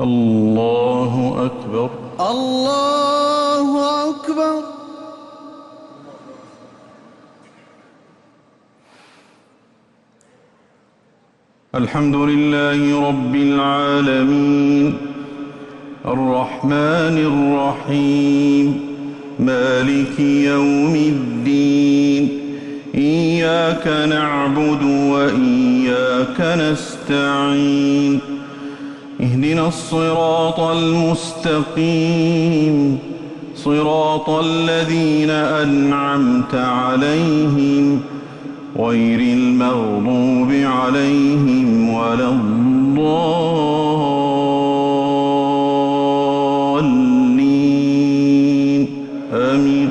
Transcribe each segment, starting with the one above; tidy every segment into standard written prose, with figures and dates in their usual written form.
الله أكبر. الله أكبر. الحمد لله رب العالمين الرحمن الرحيم مالك يوم الدين إياك نعبد وإياك نستعين اهدنا الصراط المستقيم صراط الذين أنعمت عليهم غير المغضوب عليهم ولا الضالين آمين.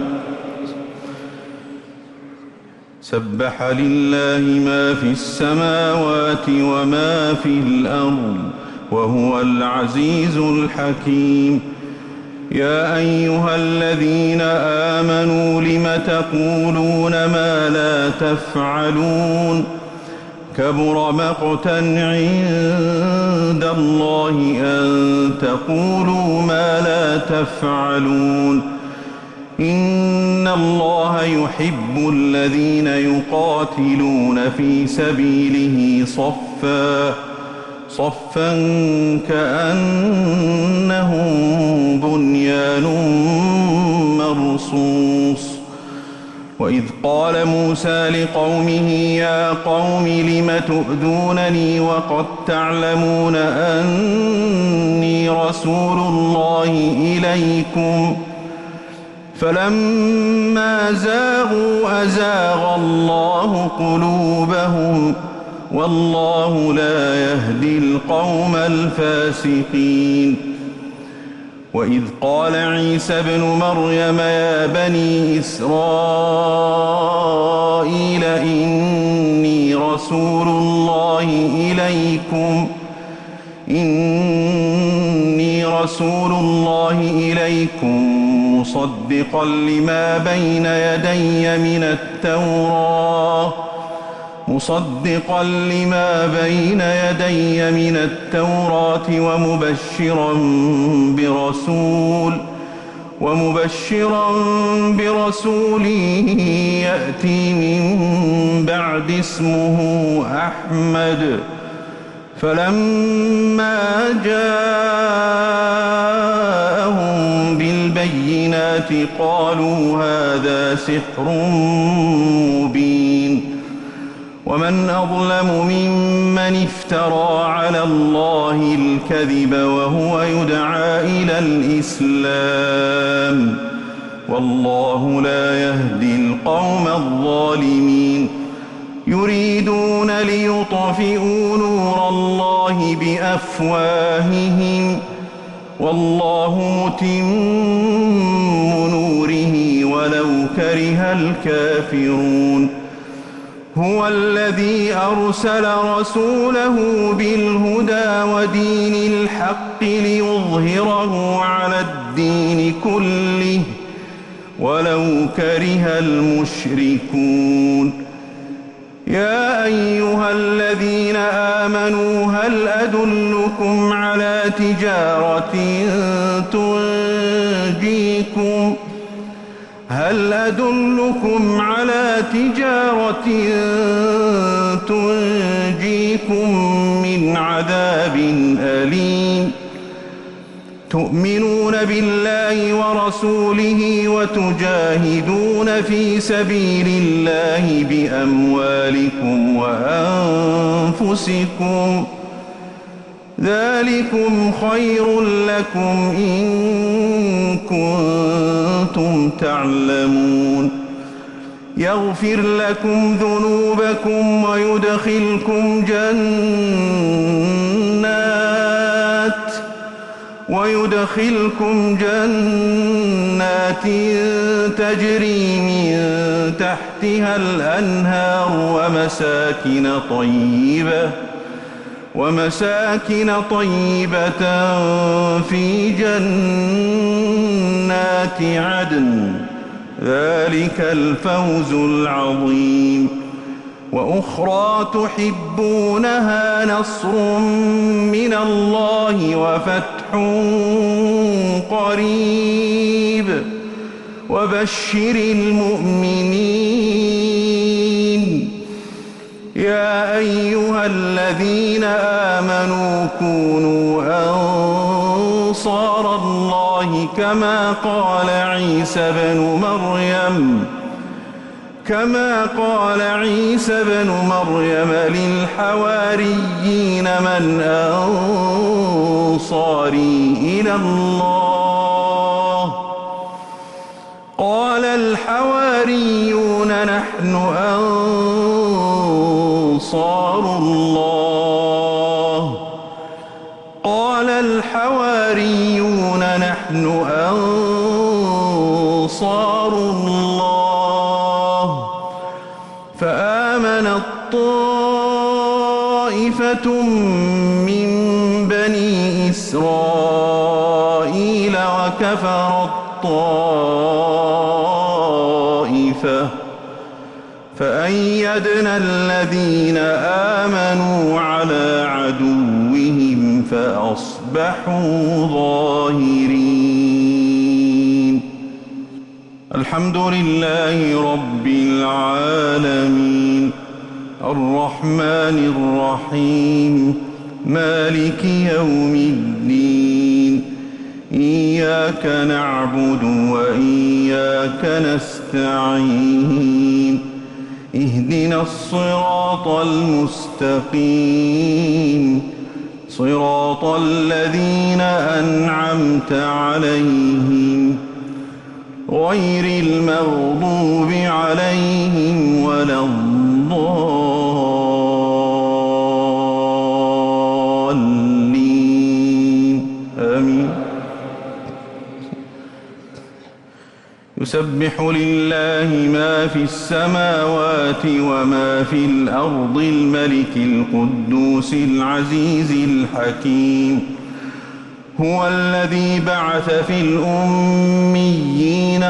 سبح لله ما في السماوات وما في الأرض وهو العزيز الحكيم. يا أيها الذين آمنوا لم تقولون ما لا تفعلون كبر مقتا عند الله أن تقولوا ما لا تفعلون إن الله يحب الذين يقاتلون في سبيله صفا كأنهم بنيان مرصوص. وإذ قال موسى لقومه يا قوم لم تؤذونني وقد تعلمون أني رسول الله إليكم فلما زاغوا أزاغ الله قلوبهم والله لا يهدي القوم الفاسقين. وإذ قال عيسى ابن مريم يا بني إسرائيل إني رسول الله إليكم مصدقا لما بين يدي من التوراة ومبشرا برسول يأتي من بعد اسمه أحمد. فلما جاءهم بالبينات قالوا هذا سحر مبين. ومن أظلم ممن افترى على الله الكذب وهو يدعى إلى الإسلام والله لا يهدي القوم الظالمين. يريدون ليطفئوا نور الله بأفواههم والله متم نوره ولو كره الكافرون. هو الذي أرسل رسوله بالهدى ودين الحق ليظهره على الدين كله ولو كره المشركون. يا أيها الذين آمنوا هل أدلكم على تجارة تنجيكم من عذاب أليم تؤمنون بالله ورسوله وتجاهدون في سبيل الله بأموالكم وأنفسكم ذلكم خير لكم إن كنتم تعلمون. يغفر لكم ذنوبكم ويدخلكم جنات تجري من تحتها الأنهار ومساكن طيبة في جنات عدن ذلك الفوز العظيم. وأخرى تحبونها نصر من الله الله وفتح قريب وبشر المؤمنين. يا أيها الذين آمنوا كونوا أنصار الله كما قال عيسى بن مريم للحواريين من أنصاري إلى الله؟ قال الحواريون نحن أنصار الله. قال الحواريون نحن أنصار الله. فآمنت طائفة من بني إسرائيل وكفرت طائفة فأيدنا الذين آمنوا على عدوهم فأصبحوا ظاهرين. الحمد لله رب العالمين الرحمن الرحيم مالك يوم الدين. إياك نعبد وإياك نستعين. اهدنا الصراط المستقيم صراط الذين أنعمت عليهم غير المغضوب عليهم ولا الضالين. آمين. يسبح لله ما في السماوات وما في الأرض الملك القدوس العزيز الحكيم. هو الذي بعث في الأميين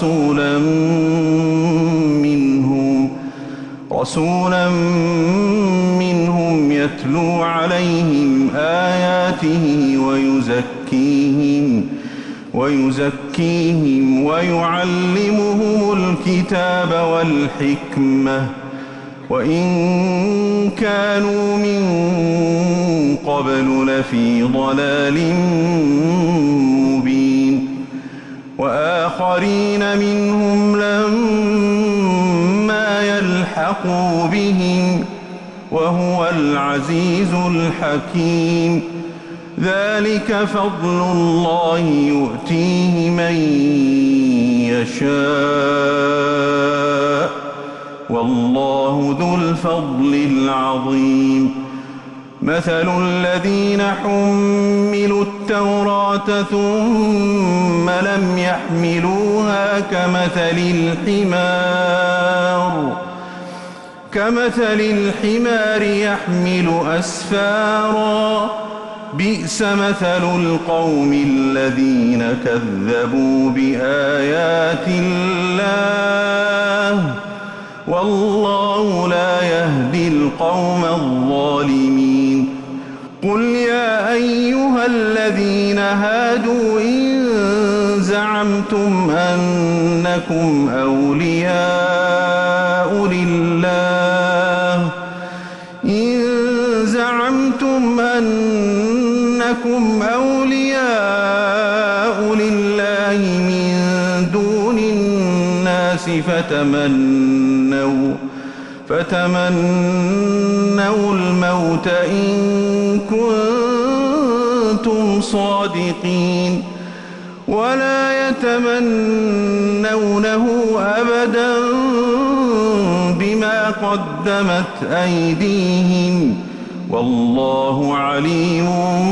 رسولا منهم يتلو عليهم آياته ويزكيهم ويعلمهم الكتاب والحكمة وإن كانوا من قبل لفي ضلال مبين. وآخرين منهم لما يلحقوا بهم وهو العزيز الحكيم. ذلك فضل الله يؤتيه من يشاء والله ذو الفضل العظيم. مثل الذين حملوا التوراة ثم لم يحملوها كمثل الحمار يحمل أسفارا بئس مثل القوم الذين كذبوا بآيات الله والله لا يهدي القوم الظالمين. قل يا أيها الذين هادوا إن زعمتم أنكم أولياء لله من دون الناس فتمنوا الموت إن كنتم صادقين ولا يتمنونه أبدا بما قدمت أيديهم والله عليم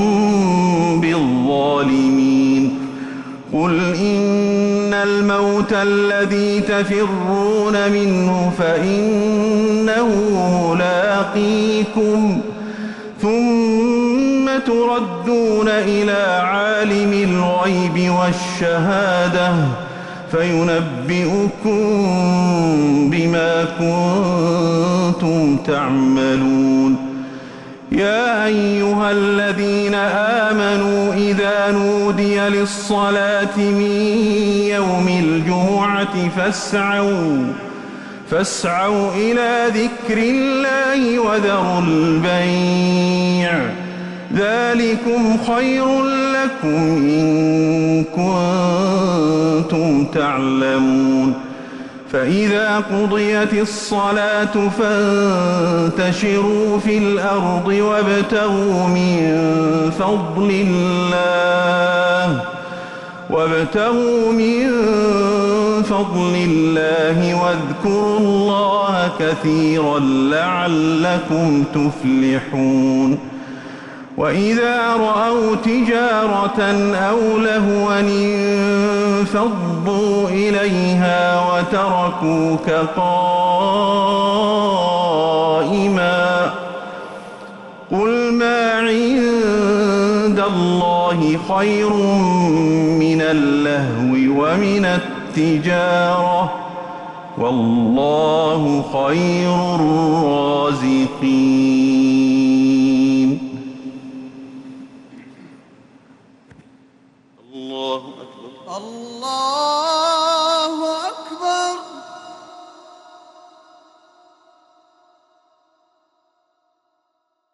بالظالمين. قل إن الموت الذي تفرون منه فإنه ملاقيكم ثم تردون إلى عالم الغيب والشهادة فينبئكم بما كنتم تعملون. يا أيها الذين آمنوا إذا نودي للصلاة من يوم الجمعة فاسعوا إلى ذكر الله وذروا البيع ذلكم خير لكم إن كنتم تعلمون فإذا قضيت الصلاة فانتشروا في الأرض وابتغوا من فضل الله واذكروا الله كثيرا لعلكم تفلحون وإذا رأوا تجارة أو لهوا انفضوا إليها وتركوك قائما قل ما عند الله خير من اللهو ومن التجارة والله خير الرازقين